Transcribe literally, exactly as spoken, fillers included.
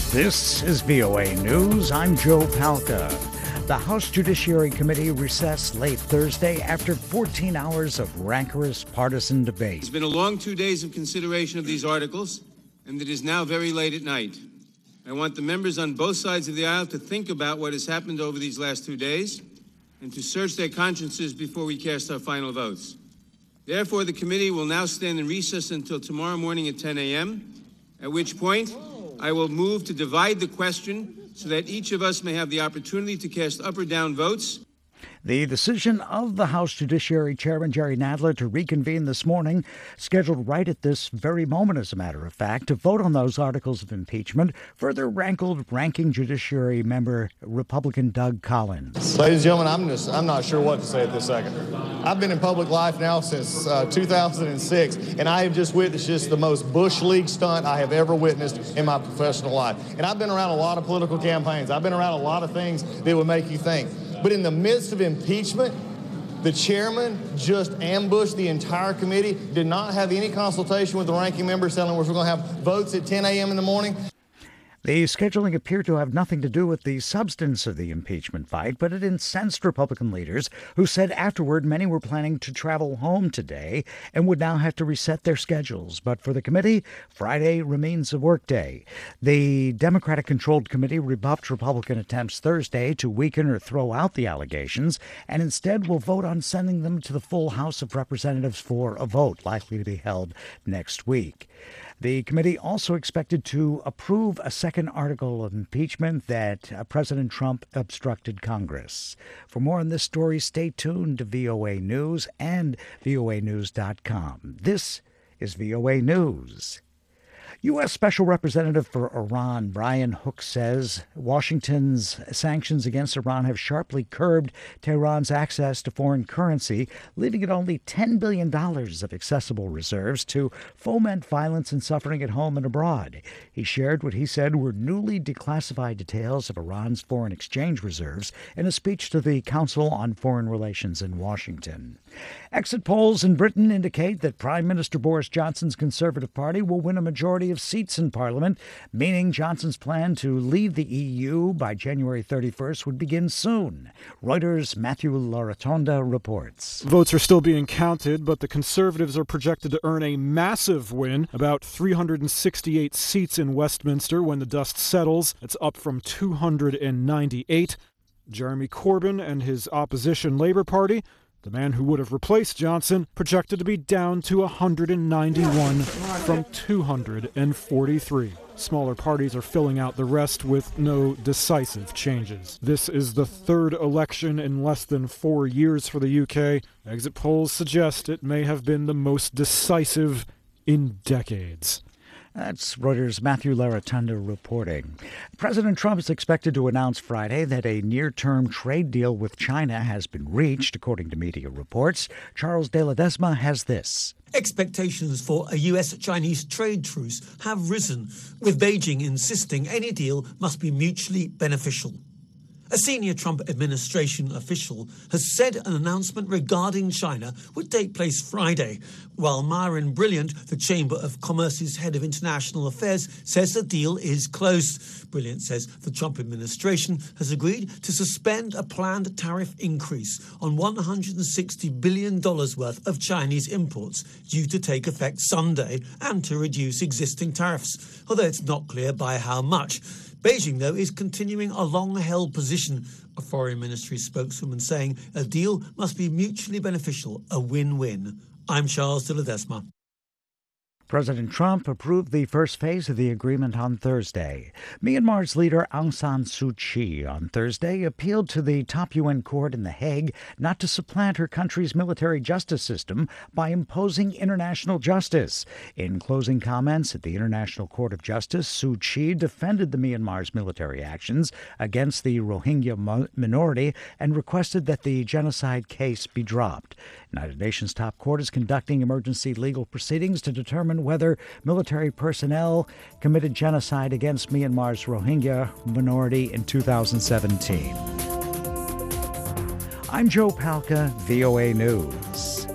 This is V O A News. I'm Joe Palca. The House Judiciary Committee recessed late Thursday after fourteen hours of rancorous partisan debate. It's been a long two days of consideration of these articles, and it is now very late at night. I want the members on both sides of the aisle to think about what has happened over these last two days and to search their consciences before we cast our final votes. Therefore, the committee will now stand in recess until tomorrow morning at ten a.m., at which point I will move to divide the question so that each of us may have the opportunity to cast up or down votes. The decision of the House Judiciary Chairman Jerry Nadler to reconvene this morning, scheduled right at this very moment, as a matter of fact, to vote on those articles of impeachment, further rankled ranking Judiciary member Republican Doug Collins. Ladies and gentlemen, I'm just I'm not sure what to say at this second. I've been in public life now since uh, two thousand six, and I have just witnessed just the most Bush League stunt I have ever witnessed in my professional life. And I've been around a lot of political campaigns. I've been around a lot of things that would make you think. But in the midst of impeachment, the chairman just ambushed the entire committee, did not have any consultation with the ranking members telling us we're going to have votes at ten a.m. in the morning. The scheduling appeared to have nothing to do with the substance of the impeachment fight, but it incensed Republican leaders who said afterward many were planning to travel home today and would now have to reset their schedules. But for the committee, Friday remains a workday. The Democratic-controlled committee rebuffed Republican attempts Thursday to weaken or throw out the allegations, and instead will vote on sending them to the full House of Representatives for a vote, likely to be held next week. The committee also expected to approve a second article of impeachment that uh, President Trump obstructed Congress. For more on this story, stay tuned to V O A News and V O A news dot com. This is V O A News. U S. Special Representative for Iran Brian Hook says Washington's sanctions against Iran have sharply curbed Tehran's access to foreign currency, leaving it only ten billion dollars of accessible reserves to foment violence and suffering at home and abroad. He shared what he said were newly declassified details of Iran's foreign exchange reserves in a speech to the Council on Foreign Relations in Washington. Exit polls in Britain indicate that Prime Minister Boris Johnson's Conservative Party will win a majority of seats in Parliament, meaning Johnson's plan to leave the E U by January thirty-first would begin soon. Reuters' Matthew Laratonda reports. Votes are still being counted, but the Conservatives are projected to earn a massive win, about three hundred sixty-eight seats in Westminster when the dust settles. It's up from two hundred ninety-eight. Jeremy Corbyn and his opposition Labour Party, the man who would have replaced Johnson, projected to be down to one hundred ninety-one from two hundred forty-three. Smaller parties are filling out the rest with no decisive changes. This is the third election in less than four years for the U K. Exit polls suggest it may have been the most decisive in decades. That's Reuters' Matthew Laratonda reporting. President Trump is expected to announce Friday that a near-term trade deal with China has been reached, according to media reports. Charles de Ledesma has this. Expectations for a U S Chinese trade truce have risen, with Beijing insisting any deal must be mutually beneficial. A senior Trump administration official has said an announcement regarding China would take place Friday, while Myron Brilliant, the Chamber of Commerce's head of international affairs, says the deal is close. Brilliant says the Trump administration has agreed to suspend a planned tariff increase on one hundred sixty billion dollars worth of Chinese imports due to take effect Sunday, and to reduce existing tariffs, although it's not clear by how much. Beijing, though, is continuing a long-held position, a foreign ministry spokeswoman saying a deal must be mutually beneficial, a win-win. I'm Charles de Ledesma. President Trump approved the first phase of the agreement on Thursday. Myanmar's leader Aung San Suu Kyi on Thursday appealed to the top U N court in The Hague not to supplant her country's military justice system by imposing international justice. In closing comments at the International Court of Justice, Suu Kyi defended the Myanmar's military actions against the Rohingya minority and requested that the genocide case be dropped. United Nations top court is conducting emergency legal proceedings to determine whether military personnel committed genocide against Myanmar's Rohingya minority in two thousand seventeen. I'm Joe Palca, V O A News.